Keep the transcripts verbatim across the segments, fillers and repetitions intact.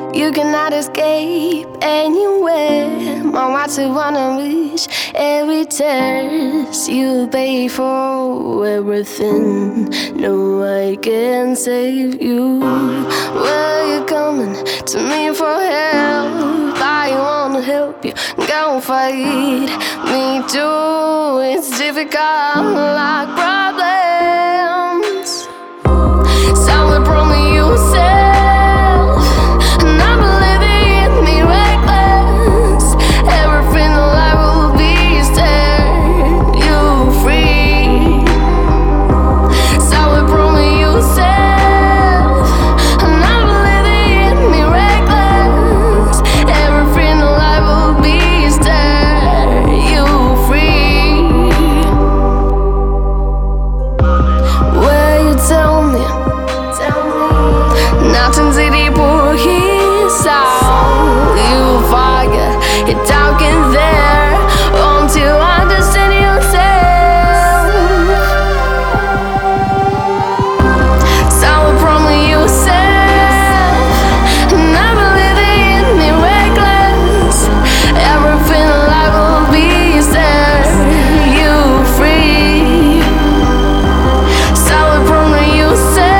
You cannot escape anywhere. My heart's to wanna reach every test. You pay for everything. No, I can save you. Where you coming to me for help? I wanna help you. Go fight me too. It's difficult, like problems. Someone promise you say. Nothing's easy for his soul. You fire it down in there until you understand yourself. Someone promise yourself, never living in reckless. Everything alive will be set you free. Someone promise yourself.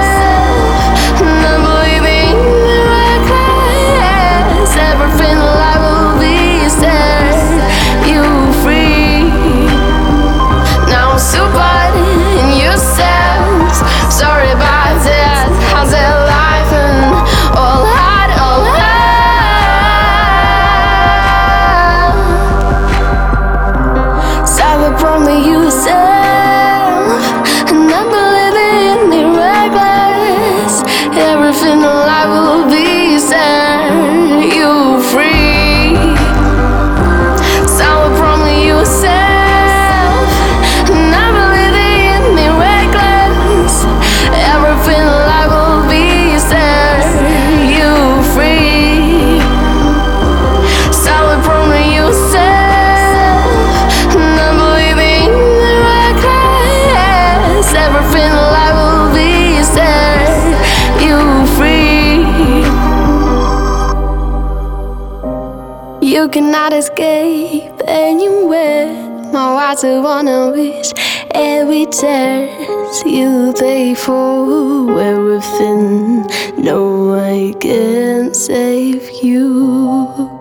Promise yourself, and not believing me reckless. Everything alive will be set you free. So promise yourself, not believing me reckless. Everything alive will be set you free. So promise yourself. Everything alive will be set you free. You cannot escape anywhere. My heart's to wanna wish every test you pay for everything. No, I can save you.